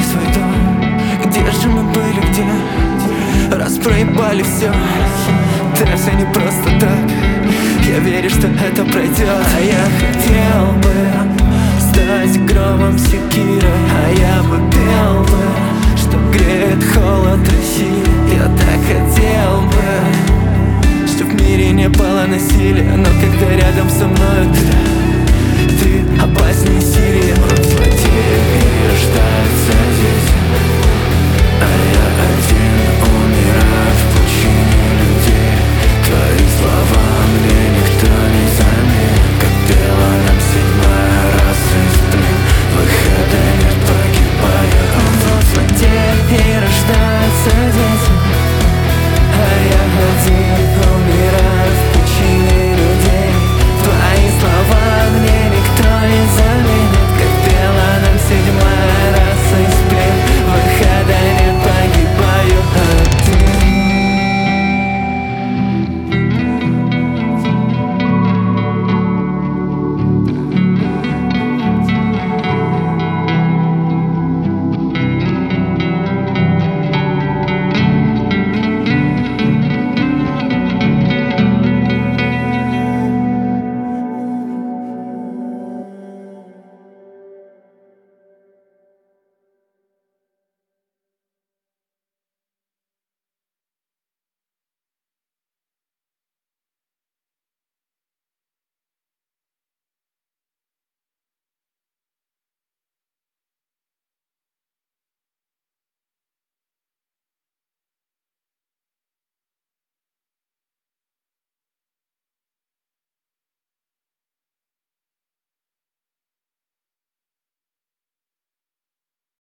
свой дом. Где же мы были, где? Раз проебали все, да все не просто так. Я верю, что это пройдет. А я хотел бы стать громом секиры, а я бы пел бы, что греет холод России. Я так хотел бы, чтоб в мире не было насилия, но когда рядом со мной ты опаснее